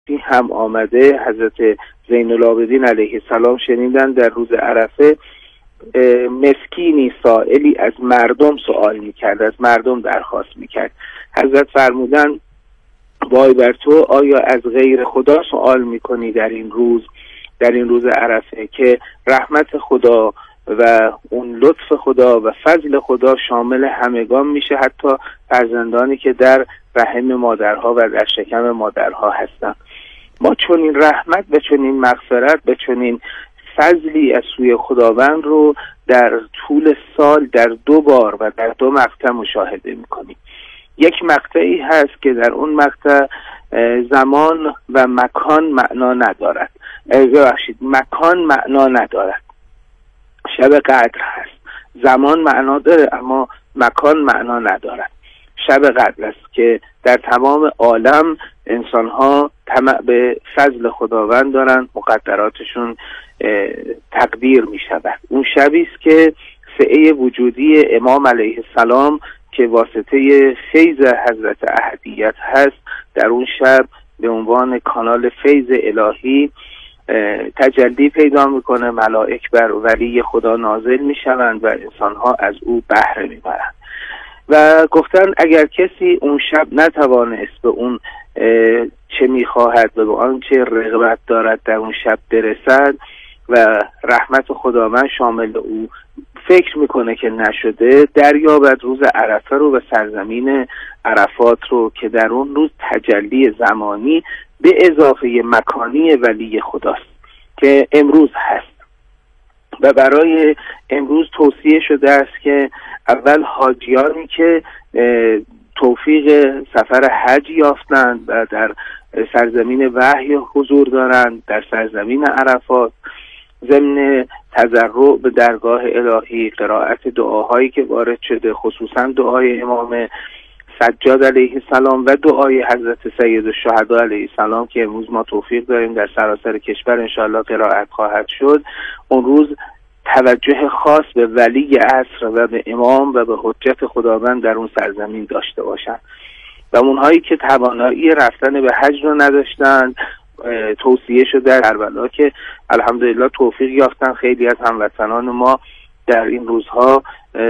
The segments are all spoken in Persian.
هم آمده. حضرت زین العابدین علیه السلام شنیدن در روز عرفه مسکینی سائلی از مردم سوال میکرد، از مردم درخواست میکرد. حضرت فرمودن وای بر تو، آیا از غیر خدا سوال میکنی در این روز عرفه که رحمت خدا و اون لطف خدا و فضل خدا شامل همگان میشه، حتی فرزندانی که در رحم مادرها و در شکم مادرها هستند. ما چنین رحمت و چنین مغفرت و چنین فضلی از سوی خداوند رو در طول سال در 2 بار و در 2 مقطع مشاهده میکنیم. یک مقطعی هست که در اون مقطع زمان و مکان معنا ندارد، مکان معنا ندارد. شب قدر هست، زمان معنا داره اما مکان معنا ندارد. شب قدر است که در تمام عالم انسان‌ها طمع به فضل خداوند دارند، مقدراتشون تقدیر می شود. اون شبی است که سعه وجودی امام علیه السلام که واسطه فیض حضرت احدیت هست در اون شب به عنوان کانال فیض الهی تجلی پیدا میکنه. ملائک بر ولی خدا نازل میشوند و انسان‌ها از او بهره میبرند. و گفتن اگر کسی اون شب نتوانست به اون چه میخواهد و به آن چه رغبت دارد در اون شب برسد و رحمت خداوند شامل او فکر میکنه که نشده، دریابد روز عرفه رو و سرزمین عرفات رو که در اون روز تجلی زمانی به اضافه مکانی ولی خداست که امروز هست. و برای امروز توصیه شده است که اول حاجیانی که توفیق سفر حج یافتند و در سرزمین وحی حضور دارند، در سرزمین عرفات، ضمن تضرع به درگاه الهی، قرائت دعاهایی که وارد شده، خصوصا دعای امام سجاد علیه السلام و دعای حضرت سید الشهدا علیه السلام که امروز ما توفیق داریم در سراسر کشور انشاءالله قرائت خواهد شد، اون روز توجه خاص به ولی عصر و به امام و به حجت خداوند در اون سرزمین داشته باشند. و اونهایی که توانایی رفتن به حج رو نداشتند، توصیه شده در کربلا که الحمدلله توفیق یافتن. خیلی از هموطنان ما در این روزها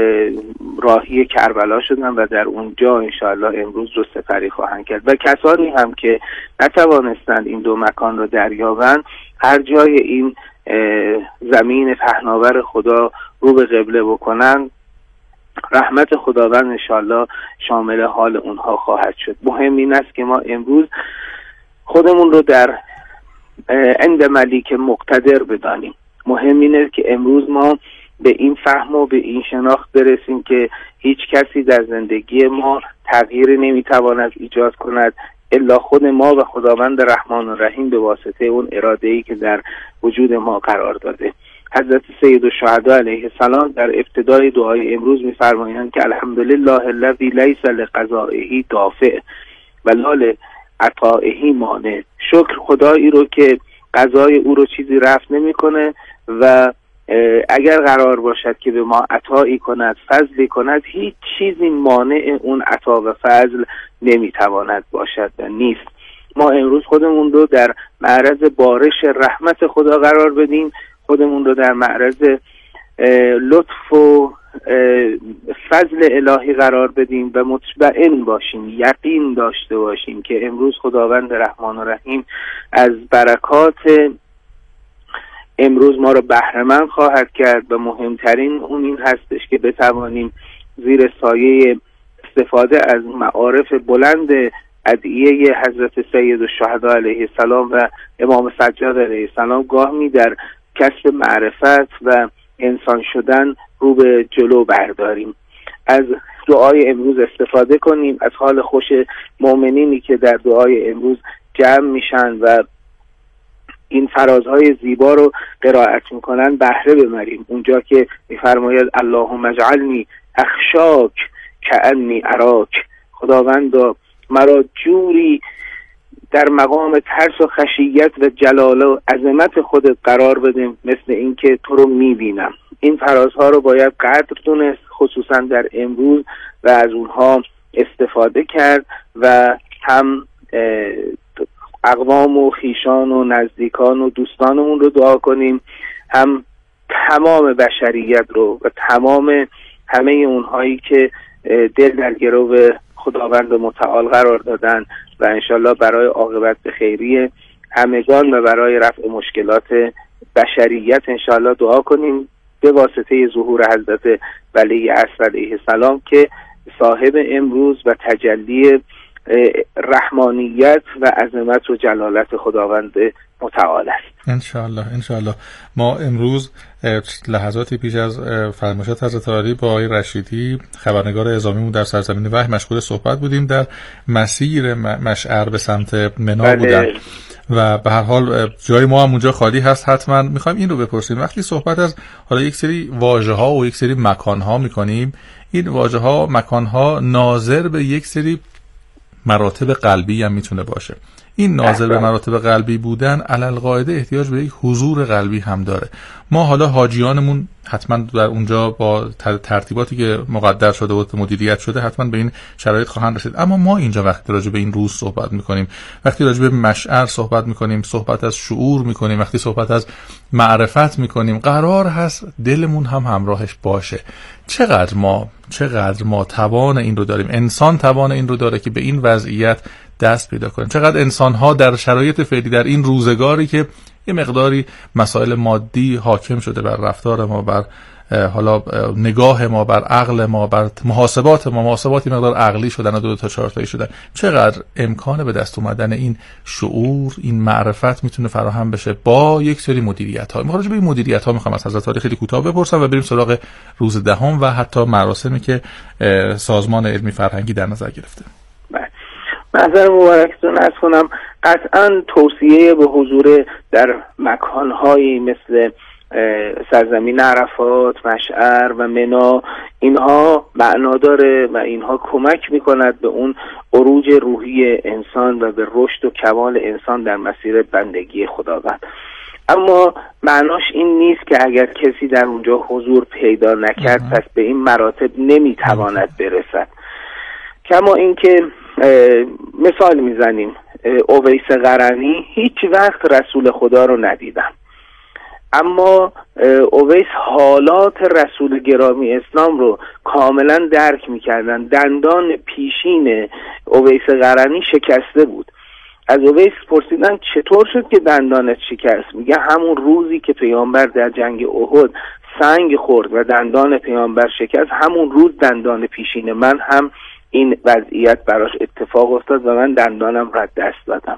راهی کربلا شدن و در اونجا انشاءالله امروز رو سپری خواهند کرد. و کسانی هم که نتوانستند این 2 مکان رو دریابند، هر جای این زمین پهناور خدا رو به قبله بکنن، رحمت خداوند انشاءالله شامل حال اونها خواهد شد. مهم این است که ما امروز خودمون رو در عند ملیک مقتدر بدانیم. مهم اینه که امروز ما به این فهم و به این شناخت برسیم که هیچ کسی در زندگی ما تغییری نمیتواند ایجاد کند الا خود ما و خداوند رحمان و رحیم به واسطه اون اراده‌ای که در وجود ما قرار داده. حضرت سید الشهدا علیه السلام در ابتدای دعای امروز می‌فرمایند که الحمدلله الذی لیس لقضائه دافع و لا لعطائه مانع. شکر خدایی رو که قضای او رو چیزی رفع نمی‌کنه و اگر قرار باشد که به ما عطایی کند، فضلی کند، هیچ چیزی مانع اون عطا و فضل نمیتواند باشد و نیست. ما امروز خودمون رو در معرض بارش رحمت خدا قرار بدیم، خودمون رو در معرض لطف و فضل الهی قرار بدیم و مطمئن باشیم، یقین داشته باشیم که امروز خداوند رحمان و رحیم از برکات امروز ما رو بهره‌مند خواهد کرد و مهمترین اون این هستش که بتوانیم زیر سایه استفاده از معارف بلند ادعیه حضرت سید الشهدا علیه السلام و امام سجاد علیه السلام گاهی در کسب معرفت و انسان شدن رو به جلو برداریم. از دعای امروز استفاده کنیم، از حال خوش مؤمنینی که در دعای امروز جمع میشن و این فرازهای زیبا رو قرائت میکنن بهره ببریم. اونجا که میفرماید اللهم اجعلنی اخشاک کأنی اراک، خداوندا مرا جوری در مقام ترس و خشیت و جلال و عظمت خودت قرار بدیم مثل اینکه تو رو میبینم. این فرازها رو باید قدر دونست، خصوصا در امروز، و از اونها استفاده کرد و هم اقوام و خیشان و نزدیکان و دوستانمون رو دعا کنیم، هم تمام بشریت رو و تمام همه اونهایی که دل در گرو خداوند متعال قرار دادن و انشالله برای عاقبت خیری همگان و برای رفع مشکلات بشریت انشالله دعا کنیم به واسطه ظهور حضرت ولی عصر علیه السلام که صاحب امروز و تجلی رحمانیت و عظمت و جلالت خداوند متعال است. انشالله ما امروز لحظاتی پیش از فرمایشات حضرت عالی با آقای رشیدی خبرنگار اعزامیمون در سرزمین وحی مشغول صحبت بودیم. در مسیر مشعر به سمت منا بودن و به هر حال جای ما هم اونجا خالی هست. حتما میخوایم این رو بپرسیم، وقتی صحبت از حالا یک سری واژه ها و یک سری مکان ها میکنیم، این واژه ها مکان ها ناظر به یک سری مراتب قلبی هم میتونه باشه. این ناظر به مراتب قلبی بودن علالقاعده احتیاج به یک حضور قلبی هم داره. ما حالا حاجیانمون حتما در اونجا با ترتیباتی که مقدر شده و مدیریت شده حتما به این شرایط خواهند رسید، اما ما اینجا وقتی راجع به این روز صحبت میکنیم، وقتی راجع به مشعر صحبت میکنیم، صحبت از شعور میکنیم، وقتی صحبت از معرفت میکنیم، قرار هست دلمون هم همراهش باشه. چقدر ما توان این رو داریم، انسان توان این رو داره که به این وضعیت دست پیدا کنیم. چقدر انسان‌ها در شرایط فعلی، در این روزگاری که یه مقداری مسائل مادی حاکم شده بر رفتار ما، بر حالا نگاه ما، بر عقل ما، بر محاسباتی مقدار عقلی شدن و 2 تا 4 تایی شدن، چقدر امکان به دست اومدن این شعور، این معرفت میتونه فراهم بشه با یک سری مدیریت‌ها. میخوام به این مدیریت‌ها میخوام از حضرت عالی خیلی کوتاه بپرسم و بریم سراغ روز دهم و حتی مراسمی که سازمان علمی فرهنگی در نظر گرفته. نظر مبارکتون از کنم، قطعا توصیه به حضور در مکانهایی مثل سرزمین عرفات، مشعر و منا، اینها معنا داره و اینها کمک میکند به اون عروج روحی انسان و به رشد و کمال انسان در مسیر بندگی خداوند. اما معناش این نیست که اگر کسی در اونجا حضور پیدا نکرد پس به این مراتب نمیتواند برسد. کما اینکه مثال میزنیم، اویس قرنی هیچ وقت رسول خدا رو ندیدن، اما اویس حالات رسول گرامی اسلام رو کاملا درک میکردن. دندان پیشین اویس قرنی شکسته بود. از اویس پرسیدن چطور شد که دندانت شکست؟ میگه همون روزی که پیامبر در جنگ احد سنگ خورد و دندان پیامبر شکست، همون روز دندان پیشین من هم این وضعیت براش اتفاق افتاد و من دندانم را دست دادم.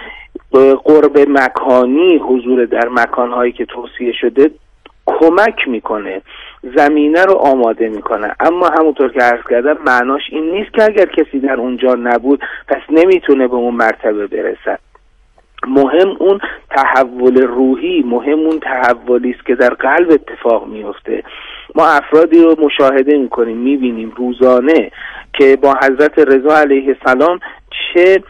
قرب مکانی، حضور در مکانهایی که توصیه شده کمک میکنه، زمینه رو آماده میکنه، اما همونطور که عرض کردم معناش این نیست که اگر کسی در اونجا نبود پس نمیتونه به اون مرتبه برسد. مهم اون تحول روحی، مهم اون تحولی است که در قلب اتفاق میفته. ما افرادی رو مشاهده میکنیم، میبینیم روزانه که با حضرت رضا علیه السلام چه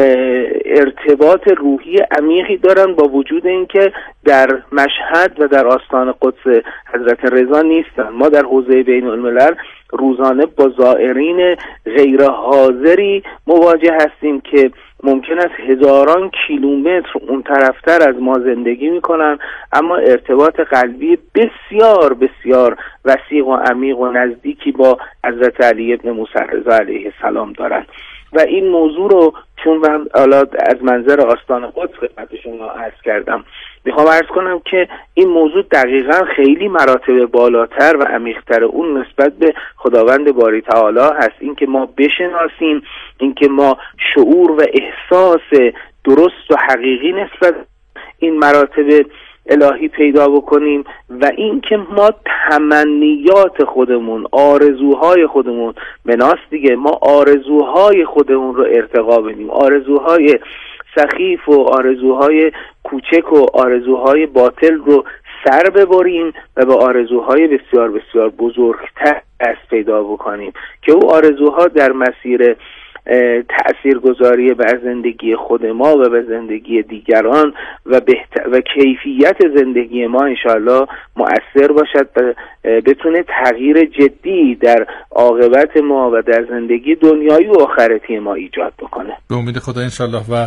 ارتباط روحی عمیقی دارن، با وجود اینکه در مشهد و در آستان قدس حضرت رضا نیستن. ما در حوزه بین الملل روزانه با زائرین غیر حاضری مواجه هستیم که ممکن است هزاران کیلومتر اون طرفتر از ما زندگی میکنن، اما ارتباط قلبی بسیار بسیار وسیع و عمیق و نزدیکی با حضرت علی ابن موسی رضا علیه السلام دارن. و این موضوع رو چون من از منظر آستان قدس خدمت شما عرض کردم، میخوام عرض کنم که این موضوع دقیقاً خیلی مراتب بالاتر و عمیق‌تر اون نسبت به خداوند باری تعالی هست. این که ما بشناسیم، این که ما شعور و احساس درست و حقیقی نسبت این مراتب الهی پیدا بکنیم و این که ما تمنیات خودمون، آرزوهای خودمون، مناست دیگه، ما آرزوهای خودمون رو ارتقا بدیم، آرزوهای سخیف و آرزوهای کوچک و آرزوهای باطل رو سر ببریم و به آرزوهای بسیار بسیار بزرگتر دست پیدا بکنیم که او آرزوها در مسیر تأثیرگذاری بر زندگی خود ما و به زندگی دیگران و کیفیت زندگی ما انشاءالله مؤثر باشد و بتونه تغییر جدی در عاقبت ما و در زندگی دنیایی و آخرتی ما ایجاد بکنه. به امید خدا انشاءالله. و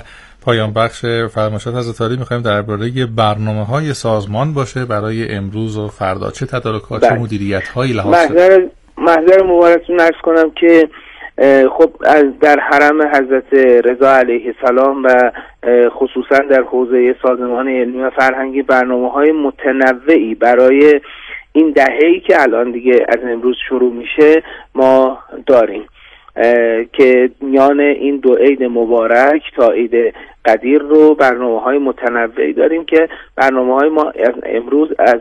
پایان بخش فرمایشات حضرت عالی می‌خوایم درباره برنامه‌های سازمان باشه برای امروز و فردا، چه تدارکات چه مدیریت‌هایی لحاظ محضر مبارکتون عرض کنم که خب در حرم حضرت رضا علیه السلام و خصوصا در حوزه سازمان علمی و فرهنگی برنامه‌های متنوعی برای این دهه‌ای که الان دیگه از امروز شروع میشه ما داریم که میان این دو عید مبارک تا عید قدیر رو برنامه‌های متنوعی داریم که برنامه‌های ما امروز از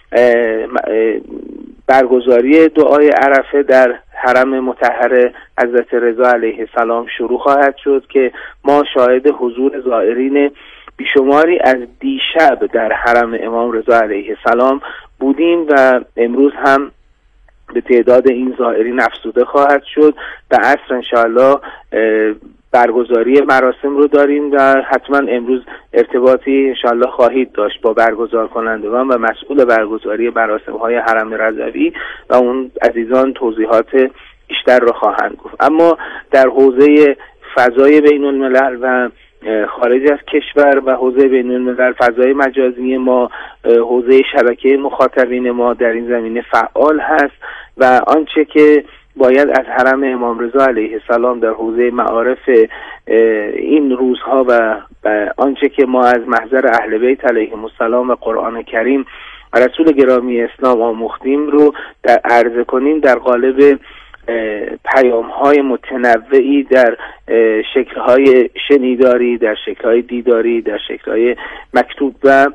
برگزاری دعای عرفه در حرم مطهر حضرت رضا علیه السلام شروع خواهد شد که ما شاهد حضور زائرین بیشماری از دیشب در حرم امام رضا علیه السلام بودیم و امروز هم به تعداد این زائرین افزوده خواهد شد و عصر انشاءالله برگزاری مراسم رو داریم و حتما امروز ارتباطی انشاءالله خواهید داشت با برگزار کنندگان و مسئول برگزاری مراسم های حرم رضوی و اون عزیزان توضیحات بیشتر رو خواهند گفت. اما در حوزه فضای بین الملل و خارج از کشور و حوزه بین الملل، فضای مجازی ما، حوزه شبکه مخاطبین ما در این زمینه فعال هست و آنچه که باید از حرم امام رضا علیه السلام در حوزه معارف این روزها و آنچه که ما از محضر اهل بیت علیهم السلام و قرآن کریم و رسول گرامی اسلام آموختیم رو در عرضه کنیم در قالب پیام‌های متنوعی در شکل‌های شنیداری، در شکل‌های دیداری، در شکل‌های مکتوب و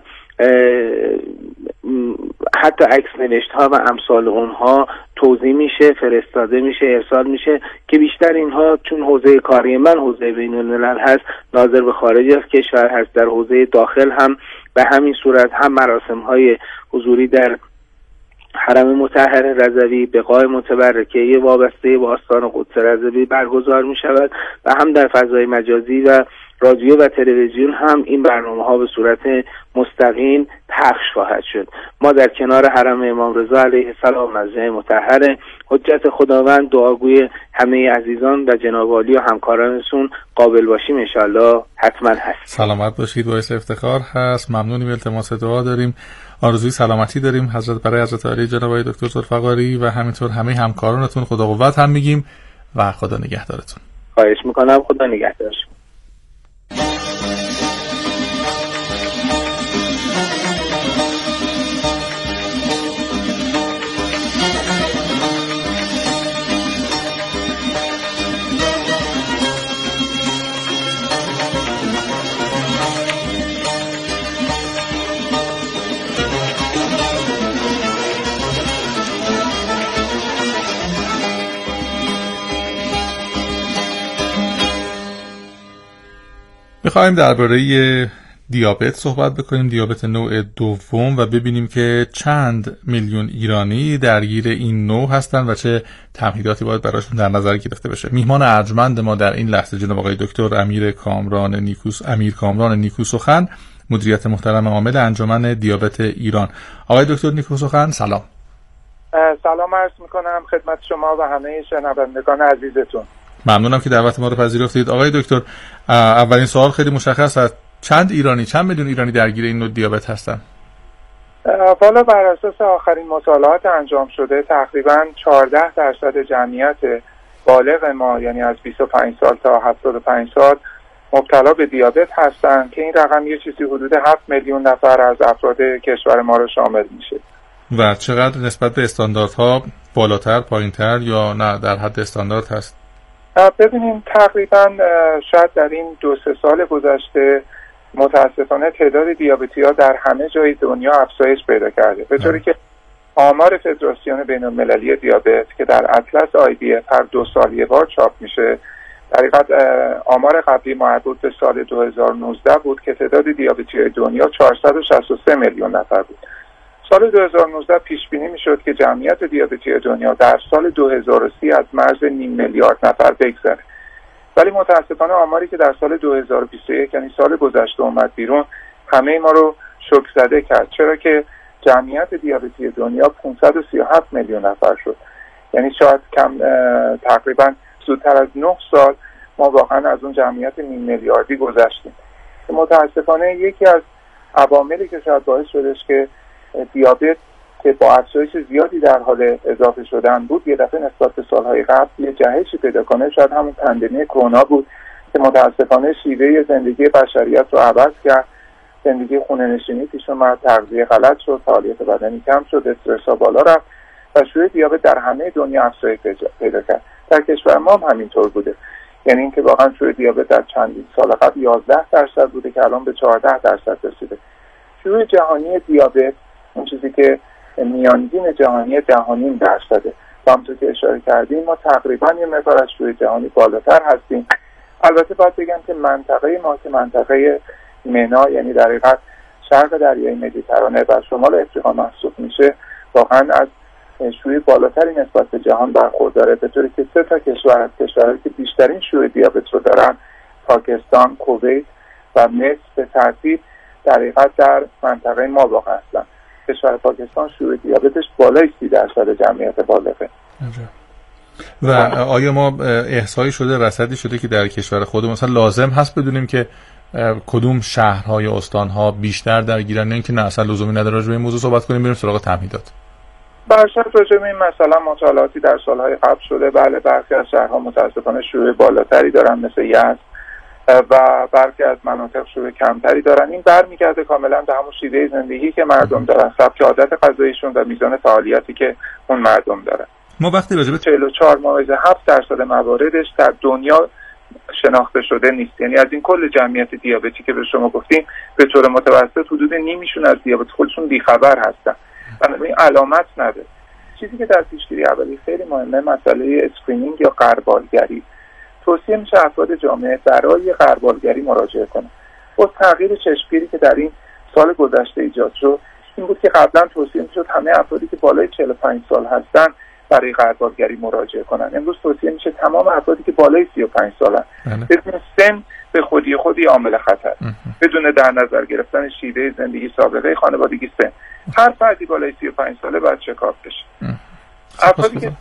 حتی عکس نوشت‌ها و امثال اونها توزیع میشه، فرستاده میشه، ارسال میشه که بیشتر اینها چون حوزه کاری من حوزه بین الملل هست، ناظر به خارج از کشور هست، در حوزه داخل هم به همین صورت هم مراسم‌های حضوری در حرم مطهر رضوی بقای متبرکه وابسته به آستان قدس رضوی برگزار می شود و هم در فضای مجازی و رادیو و تلویزیون هم این برنامه ها به صورت مستقیم پخش خواهد شد. ما در کنار حرم امام رضا علیه السلام مسجد مطهر حجت خداوند دعاگوی همه عزیزان و جناب عالی و همکارانتون قابل باشیم انشالله حتما هست. سلامت باشید، باعث افتخار هست. ممنونیم، التماس دعا داریم، آرزوی سلامتی داریم برای حضرت عالی جناب آقای دکتر ذوالفقاری و همینطور همه همکارانتون خدا قوت هم میگیم و خدا نگهدارتون. خواهش میکنم، خدا نگهدار. میخوایم درباره دیابت صحبت بکنیم، دیابت نوع دوم، و ببینیم که چند میلیون ایرانی درگیر این نوع هستند و چه تمهیداتی باید براشون در نظر گرفته بشه. میهمان ارجمند ما در این لحظه جناب آقای دکتر امیر کامران نیکوسخن، مدیریت محترم عامل انجمن دیابت ایران. آقای دکتر نیکوسخن سلام. سلام عرض میکنم خدمت شما و همه شنوندگان عزیزتون. ممنونم که دعوت ما رو پذیرفتید. آقای دکتر، اولین سوال خیلی مشخص است، چند میلیون ایرانی درگیر این نوع دیابت هستن؟ والا بر اساس آخرین مطالعات انجام شده تقریبا 14% جمعیت بالغ ما، یعنی از 25 سال تا 75 سال مبتلا به دیابت هستند که این رقم یه چیزی حدود 7 میلیون نفر از افراد کشور ما رو شامل میشه. و چقدر نسبت به استانداردها بالاتر، پایینتر یا نه در حد استاندارد هست؟ ببینیم تقریبا شاید در این 2-3 سال گذشته متاسفانه تعداد دیابتی‌ها در همه جای دنیا افزایش پیدا کرده، به طوری که آمار فدراسیون بین‌المللی دیابت که در اطلس IBF هر 2 سال یه بار چاپ میشه، در حقیقت آمار قبلی مربوط به سال 2019 بود که تعداد دیابتی‌های دنیا 463 میلیون نفر بود. سال 2019 پیش بینی میشد که جمعیت دیابتی دنیا در سال 2030 از مرز نیم میلیارد نفر بگذره، ولی متاسفانه آماری که در سال 2021 یعنی سال گذشته اومد بیرون همه ما رو شوک زده کرد، چرا که جمعیت دیابتی دنیا 537 میلیون نفر شد. یعنی شاید تقریبا زودتر از 9 سال ما واقعا از اون جمعیت نیم میلیاردی گذشتیم. متاسفانه یکی از عواملی که شاید باعث شدش که دیابت که با افزایش زیادی در حال اضافه شدن بود یه دفعه نسبت به سالهای قبل یه جهشی پیدا کنه، شاید همون پندمی کرونا بود که متاسفانه شیوه زندگی بشریت رو عوض کرد. زندگی خونه نشینی پیش اومد، تغذیه غلط شد، فعالیت بدنی کم شد، استرس‌ها بالا رفت و شیوع دیابت در همه دنیا افزایش پیدا کرد. در کشور ما هم همینطور بوده، یعنی اینکه واقعا شیوع دیابت در چندین سال قبل 11% بوده که الان به 14% رسیده. شیوع جهانی دیابت اون چیزی که میانگین جهانی 10.5%. همونطور که اشاره کردیم ما تقریبا یه مقدار از شیوع جهانی بالاتر هستیم. البته باید بگم که منطقه ما که منطقه منا، یعنی در حقیقت شرق دریای مدیترانه و شمال افریقا محسوب میشه، واقعا از شیوع بالاتری نسبت به جهان برخورداره، به طوری که 3 تا کشور از کشورهایی که بیشترین شیوع دیابت رو دارن، پاکستان، کویت و مصر به ترتیب در حقیقت در منطقه ما واقع هستن. کشور پاکستان شیوع دیابتش بالای 30% جمعیت بالغه. و آیا ما احصایی شده، رصدی شده که در کشور خودمون مثلا لازم هست بدونیم که کدوم شهرها یا استانها بیشتر درگیرن، نه اینکه نه اصلا لزومی نداره راجع به این موضوع صحبت کنیم بریم سراغ تمهیدات؟ برشت راجع به این مثلا مطالعاتی در سالهای قبل شده. بله، برخی از شهرها متاسفانه شیوع بالاتری دارن مثل یزد و برخی از مناطق شیوع کمتری دارن. این برمیگرده کاملا به همون شیوه زندگی که مردم دارن، سبک عادت غذاییشون و میزان فعالیتی که اون مردم دارن. ما وقتی راجع به 44.7% مواردش در دنیا شناخته شده نیست، یعنی از این کل جمعیت دیابتی که به شما گفتیم به طور متوسط حدود نیمیشون از دیابت خودشون بیخبر هستن، بنابراین علامت نداره. چیزی که در پیشگیری اولیه خیلی مهمه مسئله اسکرینینگ یا غربالگری. توصیه میشه افراد جامعه برای غربالگری مراجعه کنن. با تغییر چشمگیری که در این سال گذشته ایجاد شد، این بود که قبلا توصیه میشد همه افرادی که بالای 45 سال هستن برای غربالگری مراجعه کنن. امروز توصیه میشه تمام افرادی که بالای 35 سالن، بدون سن به خودی عامل خطر، بدون در نظر گرفتن شیوه زندگی سابقه خانوادگی، سن، هر فردی بالای 35 ساله باید چکاپ بشه. افرادی که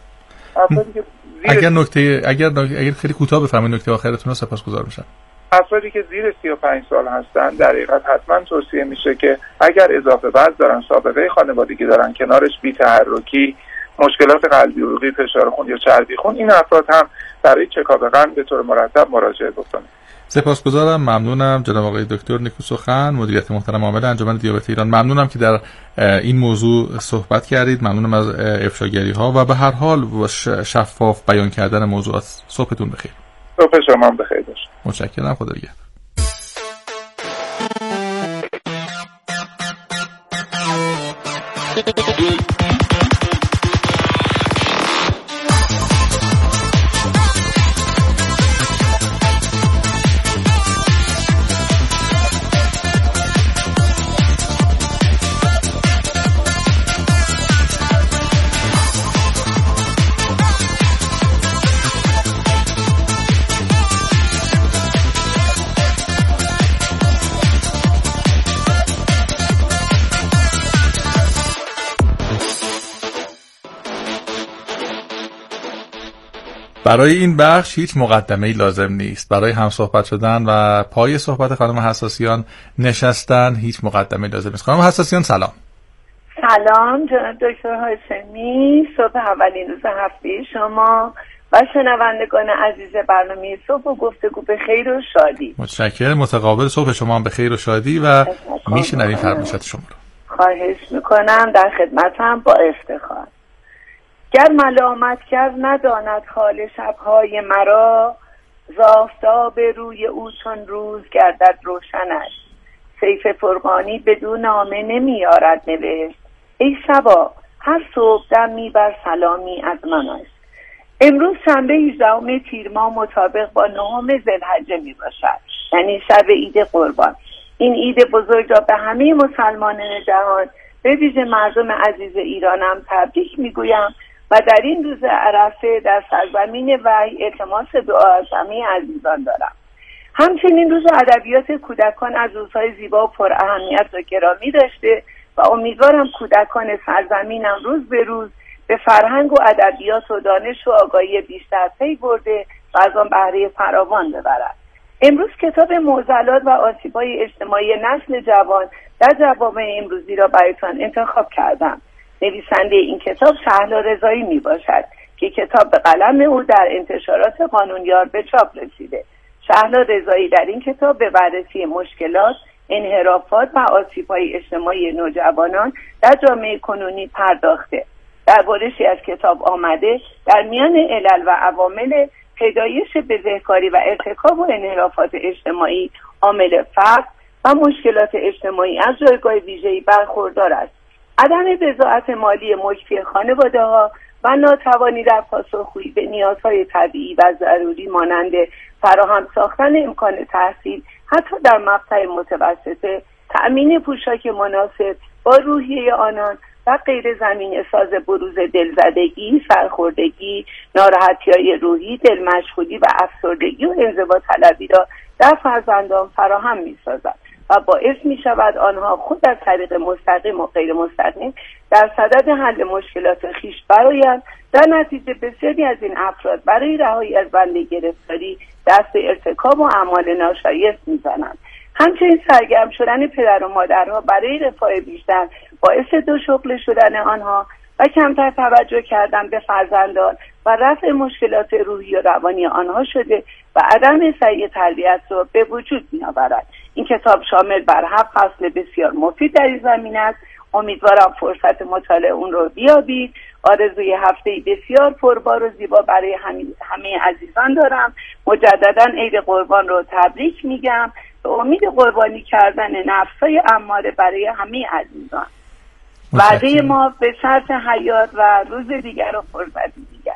اگر خیلی کوتاه بفرمایید نکته آخرتون رو، سپاسگزار میشم. افرادی که زیر 35 سال هستن در حقیقت حتما توصیه میشه که اگر اضافه وزن دارن، سابقه خانوادگی دارن، کنارش بی‌تحرکی، مشکلات قلبی، عروقی، فشار خون یا چربی خون، این افراد هم برای چکاپ قند به طور مرتب مراجعه بکنند. سپاسگزارم، ممنونم جناب آقای دکتر نیکو سخن، مدیریت محترم عامل انجمن دیابت ایران. ممنونم که در این موضوع صحبت کردید. ممنونم از افشاگری ها و به هر حال شفاف بیان کردن موضوعات. صبحتون بخیر. صبح شما بخیر باشه. متشکرم. خدا نگهدار. برای این بخش هیچ مقدمه‌ای لازم نیست. برای هم صحبت شدن و پای صحبت خانم حساسیان نشستن هیچ مقدمه‌ای لازم نیست. خانم حساسیان سلام. سلام جناب دکتر هاشمی. صبح اولین روز هفته شما و شنوندگان عزیز برنامه صبح و گفتگو به خیر و شادی. متشکرم. متقابل. صبح شما هم به خیر و شادی و میشنویم فرمایشات شما رو. خواهش میکنم، در خدمتم با افتخار. گر ملامت کرد نداند حال شبهای مرا، ز آفتاب روی او چون روز گردد روشنش. سیف فرقانی بدون نامه نمیارد نوشت، ای شبا هر صبح دم میبر سلامی از من است. امروز شنبه 18 تیر ماه مطابق با 9 ذوالحجه میباشد، یعنی شب عید قربان. این عید بزرگ را به همه مسلمانان جهان به ویژه مردم عزیز ایرانم تبریک میگویم و در این روز عرفه در سرزمین وحی التماس دعا از همه عزیزان دارم. همچنین روز ادبیات کودکان از روزهای زیبا و پر اهمیت و گرامی داشته و امیدوارم کودکان سرزمینم روز به روز به فرهنگ و ادبیات و دانش و آگاهی بیشتر پی برده و از آن بهره فراوان ببرد. امروز کتاب معضلات و آسیب‌های اجتماعی نسل جوان در جوامع امروزی را برایتان انتخاب کردم. نویسنده این کتاب شهلا رضایی می باشد که کتاب به قلم او در انتشارات قانونیار به چاپ رسیده. شهلا رضایی در این کتاب به بررسی مشکلات، انحرافات و آسیب‌های اجتماعی نوجوانان در جامعه کنونی پرداخته. در برشی از کتاب آمده در میان علل و عوامل پیدایش بزهکاری و ارتکاب و انحرافات اجتماعی عامل فقر و مشکلات اجتماعی از جایگاه ویژه‌ای برخوردار است. عدم بضاعت مالی مکفی خانواده‌ها و ناتوانی در پاسخگویی به نیازهای طبیعی و ضروری مانند فراهم ساختن امکان تحصیل حتی در مقطع متوسطه، تأمین پوشاک مناسب با روحیه آنان و غیر زمینه ساز بروز دلزدگی، سرخوردگی، ناراحتی‌های روحی، دلمشغولی و افسردگی و انزوا طلبی را در فرزندان فراهم می‌سازد و باعث می‌شود آنها خود از طریق مستقیم و غیر مستقیم در صدد حل مشکلات خویش برآیند. در نتیجه بسیاری از این افراد برای رهایی از بند گرفتاری دست به ارتکاب و اعمال ناشایست می‌زنند. همچنین سرگرم شدن پدر و مادرها برای رفاه بیشتر باعث دو شغل شدن آنها و کمتر توجه کردن به فرزندان و رفع مشکلات روحی و روانی آنها شده و عدم سعی تربیت را به وجود می‌آورد. این کتاب شامل بر 7 فصل بسیار مفید در این زمینه است. امیدوارم فرصت مطالعه اون رو بیابید. آرزوی هفته‌ای بسیار پربار و زیبا برای همه عزیزان دارم. مجددا عید قربان رو تبریک میگم به امید قربانی کردن نفسای اماره برای همه عزیزان. وعده ما به شرط حیات و روز دیگر و فرصتی دیگر.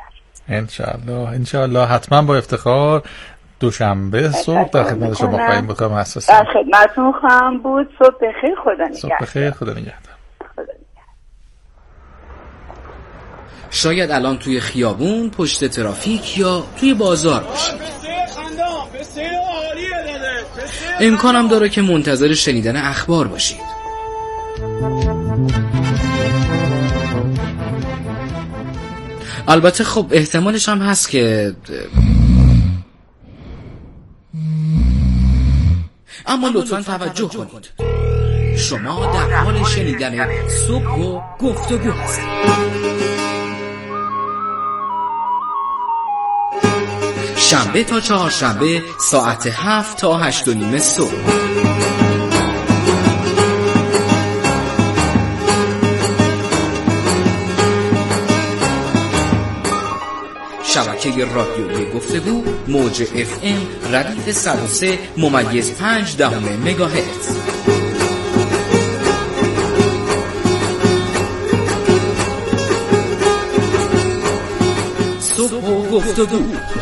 انشاءالله حتما با افتخار دوشنبه صبح در خدمت شما خواهیم بود. در خدمتتون خواهم بود. صبح بخیر. خدا نگهدار. صبح بخیر. خدا نگهدار. شاید الان توی خیابون، پشت ترافیک یا توی بازار باشید. امکانم داره که منتظر شنیدن اخبار باشید. البته خب احتمالش هم هست که اما لطفاً توجه کنید. شما در حال شنیدن صبح و گفتگو هستید. شنبه تا چهارشنبه ساعت 7 تا 8:30 صبح. شبکه رادیویی گفتگو موج FM ردیف 103.5 مگاهرتز. صبح و گفتگو.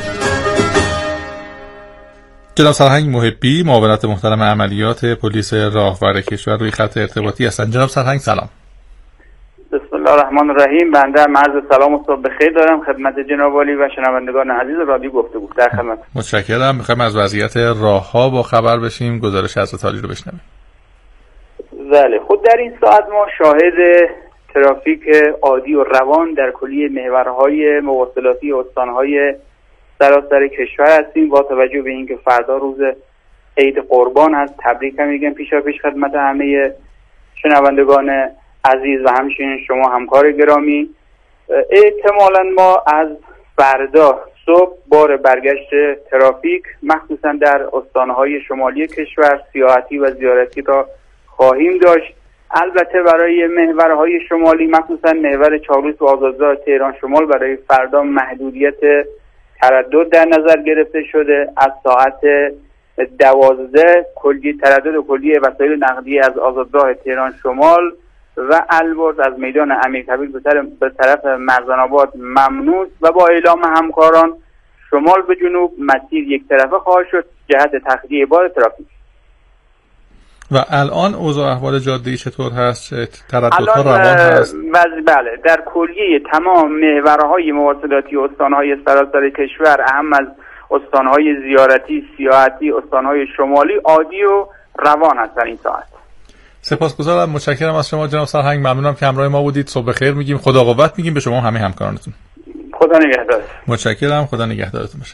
جناب سرهنگ محبی، معاونت محترم عملیات پلیس راهور کشور روی خط ارتباطی هستند. جناب سرهنگ سلام. بسم الله الرحمن الرحیم. بنده عرض سلام و صبح بخیر دارم خدمت جناب عالی و شنوندگان عزیز رادیو گفتگو. در خدمت. متشکرم. می‌خوایم از وضعیت راه‌ها با خبر بشیم. گزارش حضرت عالی رو بشنویم. بله، خود در این ساعت ما شاهد ترافیک عادی و روان در کلیه محورهای مواصلاتی استان‌های سراسر کشور هستیم. با توجه به اینکه فردا روز عید قربان هست، تبریک میگم پیشاپیش خدمت همه شنوندگان عزیز و همچنین شما همکار گرامی. احتمالاً ما از فردا صبح بار برگشت ترافیک مخصوصا در استان‌های شمالی کشور سیاحتی و زیارتی را خواهیم داشت. البته برای محورهای شمالی مخصوصا محور چالوس و آزادراه تهران شمال برای فردا محدودیت تردد در نظر گرفته شده. از ساعت 12 تردد کلی وسایل نقلیه از آزادراه تهران شمال و البرز از میدان امیرکبیر به طرف مرزان آباد ممنوع و با اعلام همکاران شمال به جنوب مسیر یک طرفه خواهد شد جهت تخلیه بار ترافیک. و الان اوضاع احوال جاده‌ای چطور هست؟ ترددها روان هست؟ بله، در کلیه تمام محورهای مواصلاتی استان‌های سراسر کشور، اهم از استان‌های زیارتی، سیاحتی، استان‌های شمالی عادی و روان هست در این ساعت. سپاسگزارم، متشکرم از شما جناب سرهنگ. ممنونم که همراه ما بودید. صبح بخیر میگیم. خدا قوت میگیم به شما همه همکارانتون. خدا نگهدار. متشکرم. خدا نگهدارتون باشه.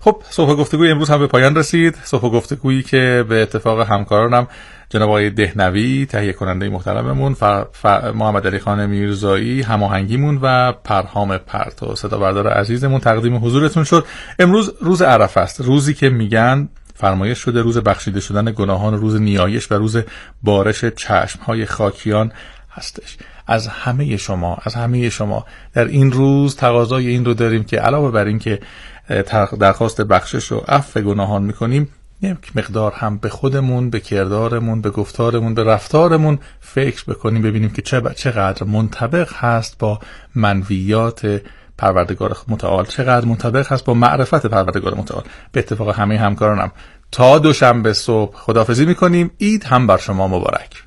خب صبح گفتگوی امروز هم به پایان رسید. صبح گفتگویی که به اتفاق همکارانم جناب آقای دهنوی تهیه کننده محترممون، محمد علی خان میرزایی هماهنگیمون و پرهام پرتو صدا بردار عزیزمون تقدیم حضورتون شد. امروز روز عرفه است، روزی که میگن فرمایش شده روز بخشیده شدن گناهان، روز نیایش و روز بارش چشم‌های خاکیان هستش. از همه شما در این روز تقاضای این رو داریم که علاوه بر این که درخواست بخشش و عفو گناهان میکنیم، یک مقدار هم به خودمون، به کردارمون، به گفتارمون، به رفتارمون فکر بکنیم، ببینیم که چقدر منطبق هست با منویات پروردگار متعال، چقدر منطبق هست با معرفت پروردگار متعال. به اتفاق همه همکارانم تا دوشنبه صبح خداحافظی میکنیم. عید هم بر شما مبارک.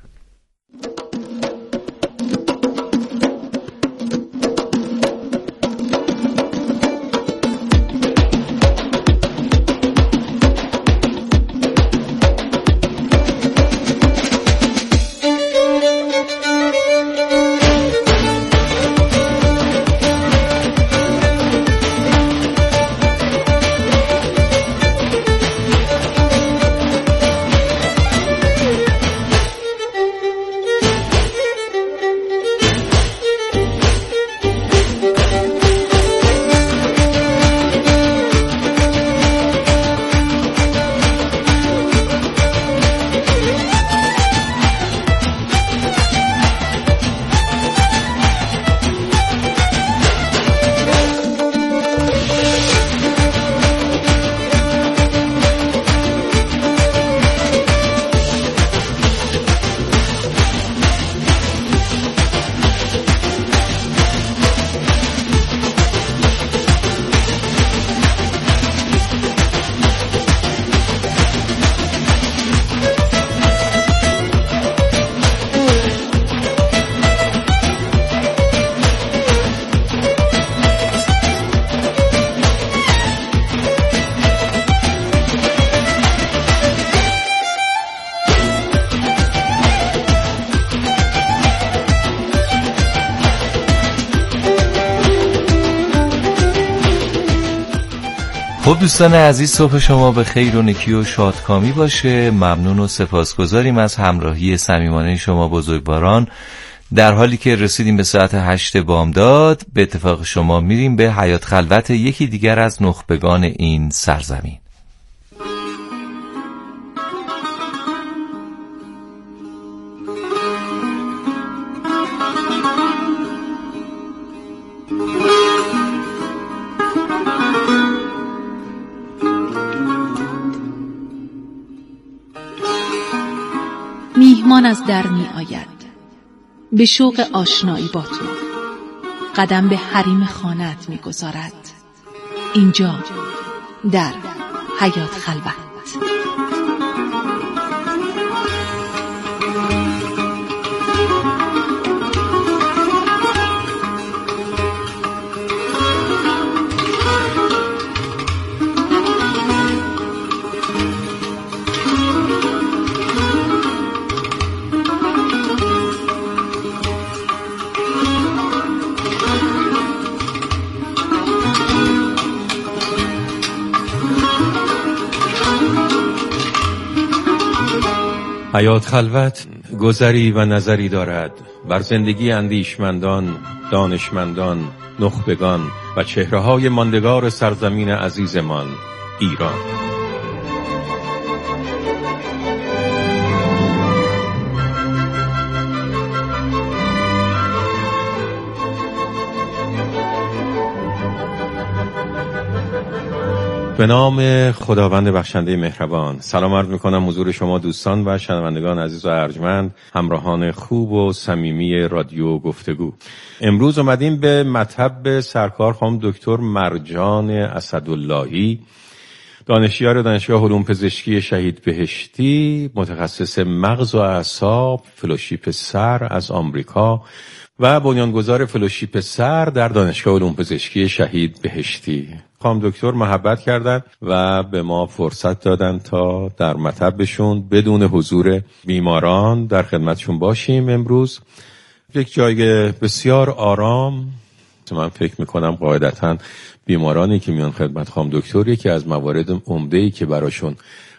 خب دوستان عزیز، صبح شما به خیر و نکی و شادکامی باشه. ممنون و سپاسگزاریم از همراهی صمیمانه شما بزرگواران. در حالی که رسیدیم به ساعت 8 بامداد، به اتفاق شما میریم به حیات خلوت یکی دیگر از نخبگان این سرزمین. میهمان از در می آید به شوق آشنایی با تو، قدم به حریم خانه‌ات می گذارد، اینجا در حیات خلوت. حیات خلوت گذری و نظری دارد بر زندگی اندیشمندان، دانشمندان، نخبگان و چهره‌های ماندگار سرزمین عزیزمان ایران. به نام خداوند بخشنده مهربان سلام عرض میکنم حضور شما دوستان و شنوندگان عزیز و ارجمند، همراهان خوب و صمیمی رادیو گفتگو. امروز اومدیم به مطب سرکار خانم دکتر مرجان اسداللهی، دانشیار دانشگاه علوم پزشکی شهید بهشتی، متخصص مغز و اعصاب، فلوشیپ سر از آمریکا و بنیانگذار فلوشیپ سر در دانشگاه علوم پزشکی شهید بهشتی. خانم دکتر محبت کردن و به ما فرصت دادن تا در مطبشون بدون حضور بیماران در خدمتشون باشیم. امروز یک جای بسیار آرام من فکر میکنم قاعدتاً بیمارانی که میان خدمت خانم دکتر، یکی از موارد عمده‌ای که براشون